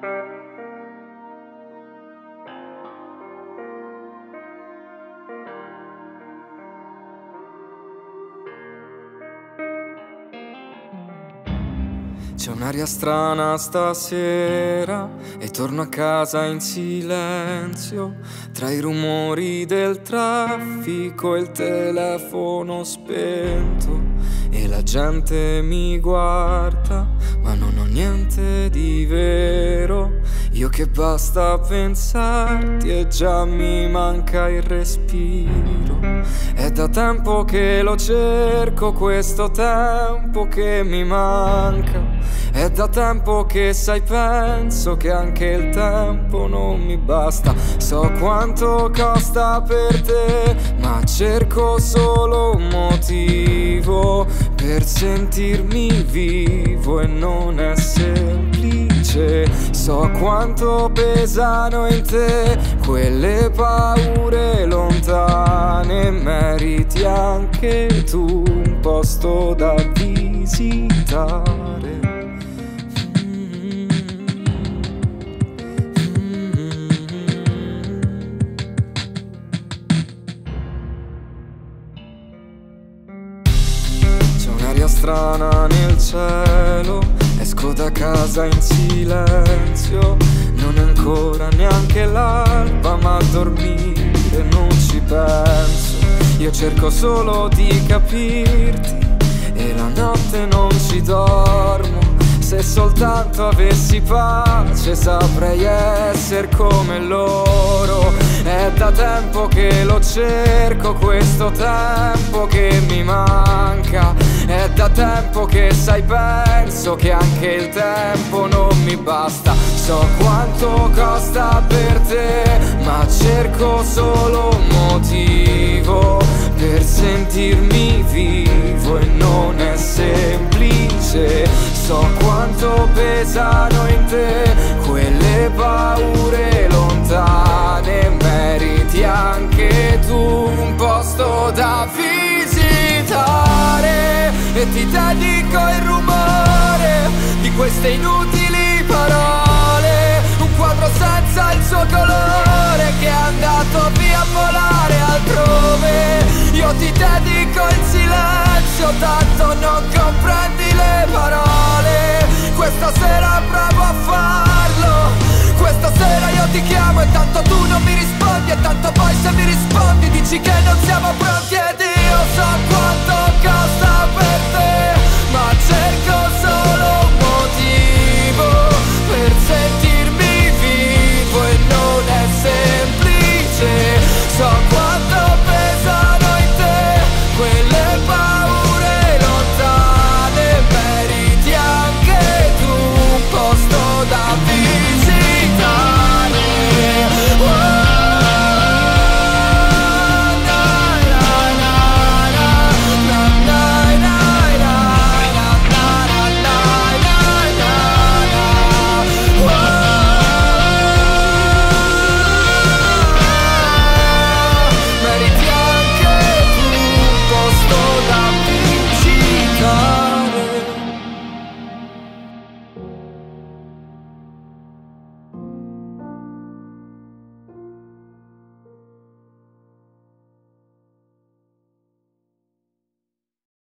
C'è un'aria strana stasera e torno a casa in silenzio, tra i rumori del traffico e il telefono spento, e la gente mi guarda ma non ho niente di vero. Io che basta pensarti e già mi manca il respiro. È da tempo che lo cerco, questo tempo che mi manca. È da tempo che sai, penso che anche il tempo non mi basta. So quanto costa per te, ma cerco solo un motivo per sentirmi vivo e non è semplice. So quanto pesano in te quelle paure lontane, meriti anche tu un posto da visitare. C'è un'aria strana nel cielo, esco da casa in silenzio. Non è ancora neanche l'alba, ma a dormire non ci penso. Io cerco solo di capirti e la notte non ci dormo. Se soltanto avessi pace saprei essere come loro. È da tempo che lo cerco, questo tempo che mi manca. È da tempo che sai, penso che anche il tempo non mi basta. So quanto costa per te, ma cerco solo un motivo per sentirmi vivo e non è semplice. So quanto pesano in te quelle paure lontane, meriti anche tu un posto da visitare. E ti dedico il rumore di queste inutili parole, un quadro senza il suo colore che è andato via a volare altrove. Io ti dedico il silenzio, tanto non comprendi le parole. Questa sera provo a farlo, questa sera io ti chiamo e tanto tu non mi rispondi. E tanto poi se mi rispondi dici che non siamo